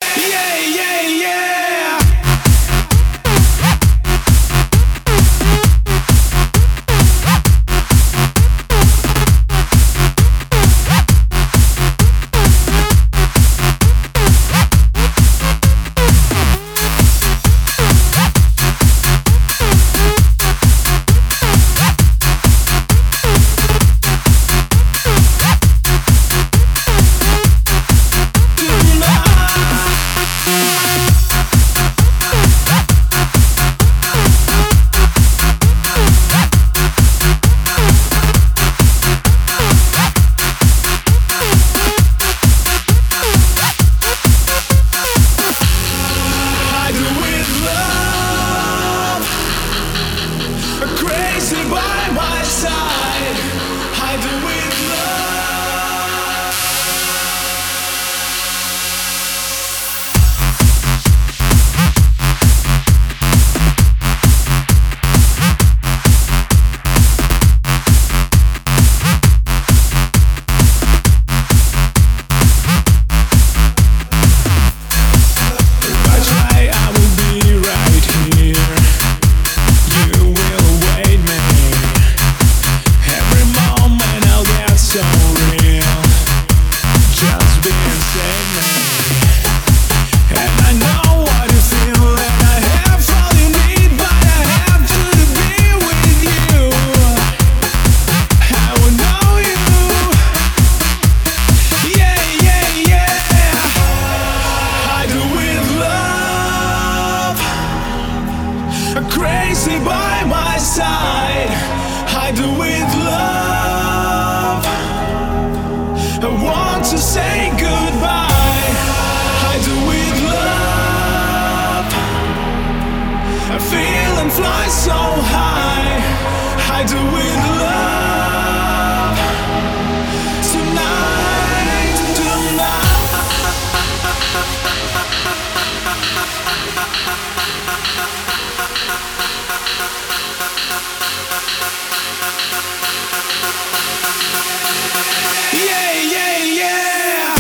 Yeah, yeah, yeah. Crazy by my side, hide with love. If I try, I will be right here. You will wait me. Every moment I'll get so real. Just be inside me. And I know what you feel, and I have all you need, but I have to be with you. I will know you. Yeah, yeah, yeah. I do with love. Crazy by my side, I do with love. I want to say goodbye, I do with love. I feel and fly so high, I do with love. Tonight, yeah, yeah, yeah.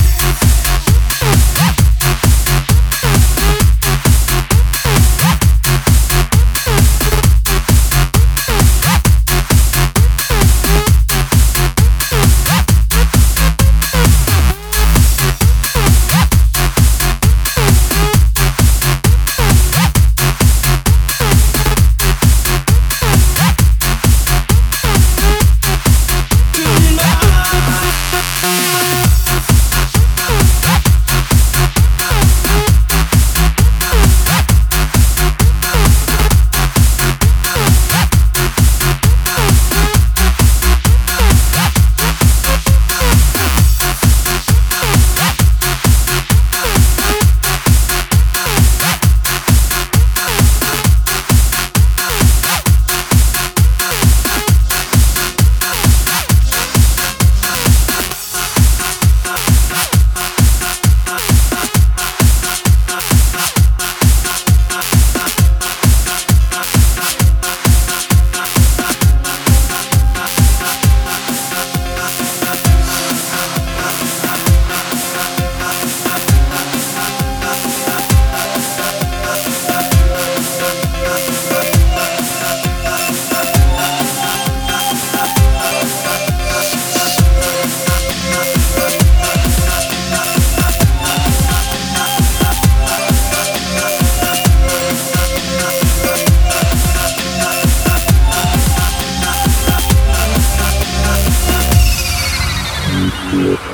Yeah.